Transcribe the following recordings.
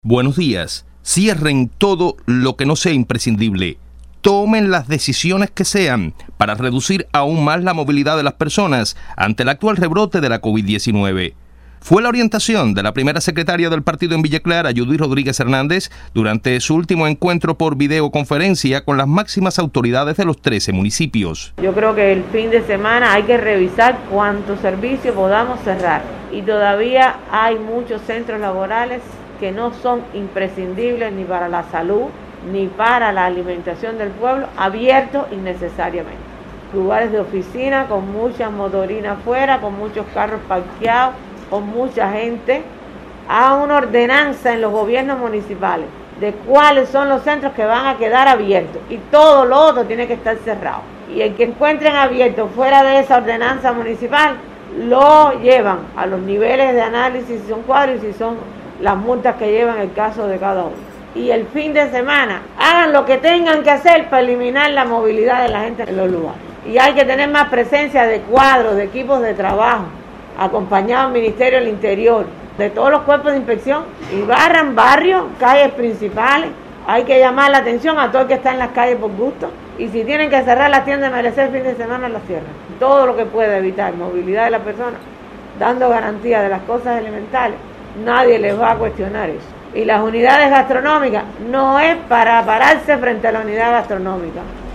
Buenos días. Cierren todo lo que no sea imprescindible. Tomen las decisiones que sean para reducir aún más la movilidad de las personas ante el actual rebrote de la COVID-19. Fue la orientación de la primera secretaria del partido en Villa Clara, Judith Rodríguez Hernández, durante su último encuentro por videoconferencia con las máximas autoridades de los 13 municipios. Yo creo que el fin de semana hay que revisar cuántos servicios podamos cerrar. Y todavía hay muchos centros laborales que no son imprescindibles ni para la salud, ni para la alimentación del pueblo, abiertos innecesariamente. Lugares de oficina con muchas motorinas afuera, con muchos carros parqueados, con mucha gente. Hagan una ordenanza en los gobiernos municipales de cuáles son los centros que van a quedar abiertos y todo lo otro tiene que estar cerrado. Y el que encuentren abierto fuera de esa ordenanza municipal, lo llevan a los niveles de análisis si son cuadros y si son las multas que llevan el caso de cada uno. Y el fin de semana, hagan lo que tengan que hacer para eliminar la movilidad de la gente en los lugares. Y hay que tener más presencia de cuadros, de equipos de trabajo, acompañado del Ministerio del Interior, de todos los cuerpos de inspección, y barran barrios, calles principales. Hay que llamar la atención a todo el que está en las calles por gusto. Y si tienen que cerrar las tiendas de Merecer el fin de semana, las cierran. Todo lo que pueda evitar movilidad de la persona, dando garantía de las cosas elementales, nadie les va a cuestionar eso. Y las unidades gastronómicas no es para pararse frente a la unidad gastronómica.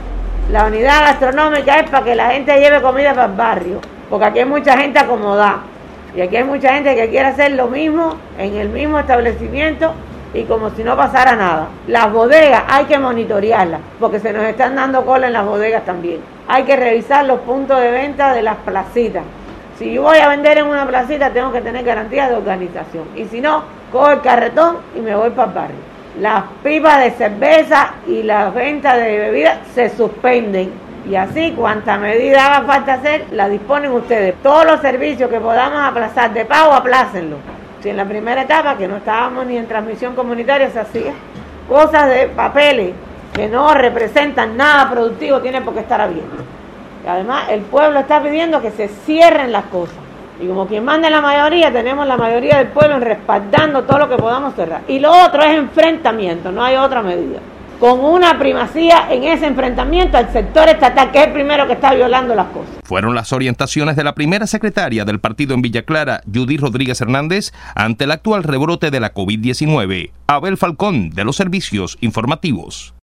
La unidad gastronómica es para que la gente lleve comida para el barrio, porque aquí hay mucha gente acomodada y aquí hay mucha gente que quiere hacer lo mismo en el mismo establecimiento y como si no pasara nada. Las bodegas hay que monitorearlas porque se nos están dando cola en las bodegas también. Hay que revisar los puntos de venta de las placitas. Si yo voy a vender en una placita, tengo que tener garantías de organización. Y si no, cojo el carretón y me voy para el barrio. Las pipas de cerveza y las ventas de bebidas se suspenden. Y así, cuanta medida haga falta hacer, la disponen ustedes. Todos los servicios que podamos aplazar de pago, aplácenlo. Si en la primera etapa, que no estábamos ni en transmisión comunitaria, se hacía. Cosas de papeles que no representan nada productivo, tienen por qué estar abiertos. Además, el pueblo está pidiendo que se cierren las cosas. Y como quien manda la mayoría, tenemos la mayoría del pueblo respaldando todo lo que podamos cerrar. Y lo otro es enfrentamiento, no hay otra medida. Con una primacía en ese enfrentamiento al sector estatal, que es el primero que está violando las cosas. Fueron las orientaciones de la primera secretaria del partido en Villa Clara, Judith Rodríguez Hernández, ante el actual rebrote de la COVID-19. Abel Falcón, de los Servicios Informativos.